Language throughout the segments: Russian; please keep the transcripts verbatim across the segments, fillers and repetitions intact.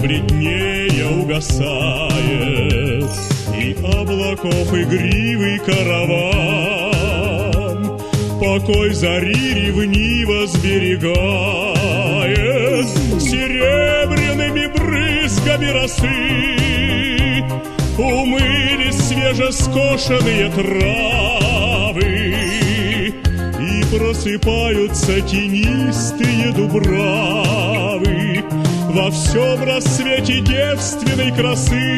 бледнее угасает, и облаков игривый караван покой зари ревниво сберегает. Серебряными брызгами росы умылись свежескошенные травы, и просыпаются тенистые дубравы во всем рассвете девственной красы.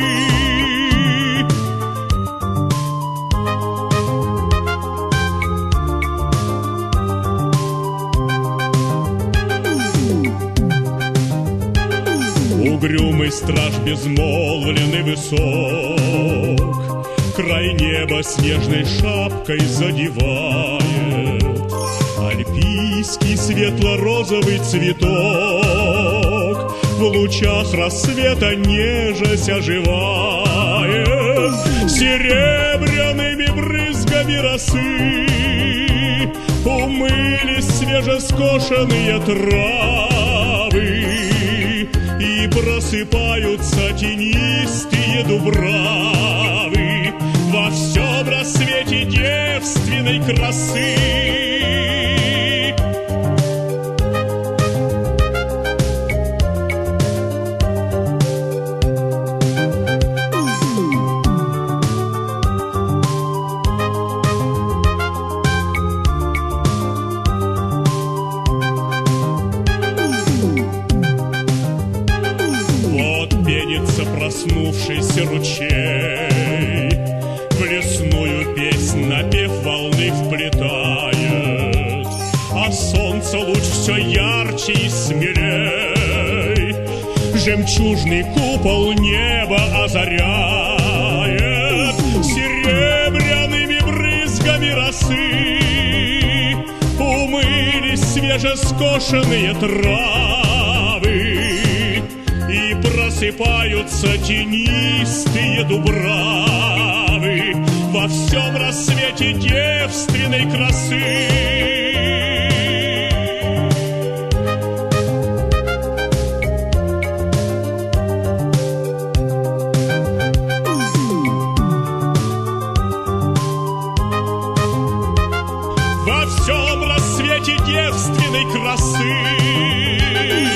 Угрюмый страж безмолвен и высок, край неба снежной шапкой задевает. Альпийский светло-розовый цветок в лучах рассвета нежась оживает. Серебряными брызгами росы умылись свежескошенные травы, и просыпаются тенистые дубравы во всем рассвете девственной красы. Проснувшийся ручей в лесную песнь напев волны вплетает, а солнце луч все ярче и смелей жемчужный купол неба озаряет. Серебряными брызгами росы умылись свежескошенные травы, и просыпаются тенистые дубравы во всем рассвете девственной красы. Во всем рассвете девственной красы.